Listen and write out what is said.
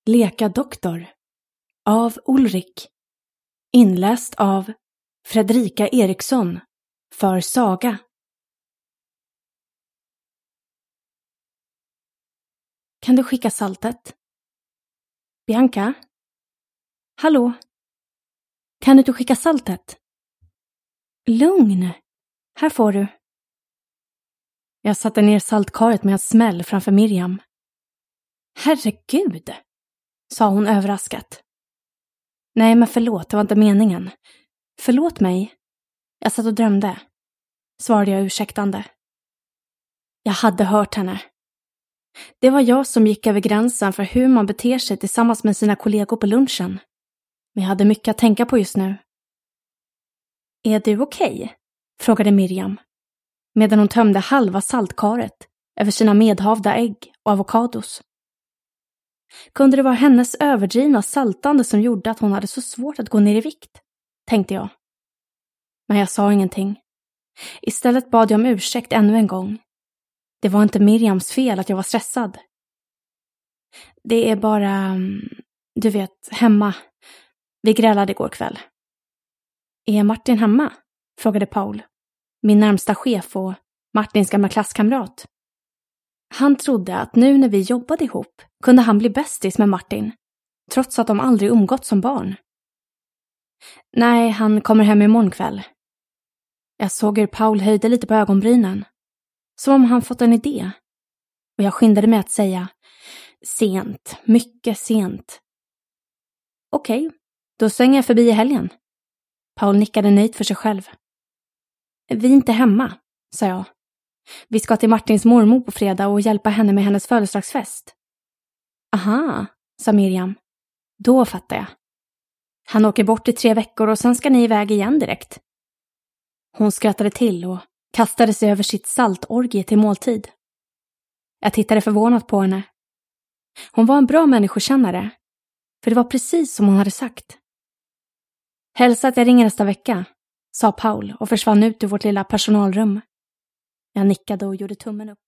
Leka doktor av Ulrik. Inläst av Fredrika Eriksson för Saga. Kan du skicka saltet? Bianca? Hallå? Kan du inte skicka saltet? Lugn. Här får du. Jag satte ner saltkaret med en smäll framför Miriam. Herregud, sa hon överraskat. Nej, men förlåt, det var inte meningen. Förlåt mig. Jag satt och drömde, svarade jag ursäktande. Jag hade hört henne. Det var jag som gick över gränsen för hur man beter sig tillsammans med sina kollegor på lunchen. Men jag hade mycket att tänka på just nu. Är du okej? Frågade Miriam, medan hon tömde halva saltkaret över sina medhavda ägg och avokados. Kunde det vara hennes överdrivna saltande som gjorde att hon hade så svårt att gå ner i vikt, tänkte jag. Men jag sa ingenting. Istället bad jag om ursäkt ännu en gång. Det var inte Miriams fel att jag var stressad. Det är bara, du vet, hemma. Vi grälade igår kväll. Är Martin hemma? Frågade Paul, min närmsta chef och Martins gamla klasskamrat. Han trodde att nu när vi jobbade ihop kunde han bli bästis med Martin, trots att de aldrig umgått som barn. Nej, han kommer hem imorgon kväll. Jag såg hur Paul höjde lite på ögonbrynen, som om han fått en idé. Och jag skyndade mig att säga, sent, mycket sent. Okej, då svänger jag förbi i helgen. Paul nickade nöjt för sig själv. Vi är inte hemma, sa jag. Vi ska till Martins mormor på fredag och hjälpa henne med hennes födelsedagsfest. Aha, sa Miriam. Då fattar jag. Han åker bort i 3 veckor och sen ska ni iväg igen direkt. Hon skrattade till och kastade sig över sitt saltorgie till måltid. Jag tittade förvånat på henne. Hon var en bra människokännare, för det var precis som hon hade sagt. Hälsa att jag ringer nästa vecka, sa Paul och försvann ut ur vårt lilla personalrum. Jag nickade och gjorde tummen upp.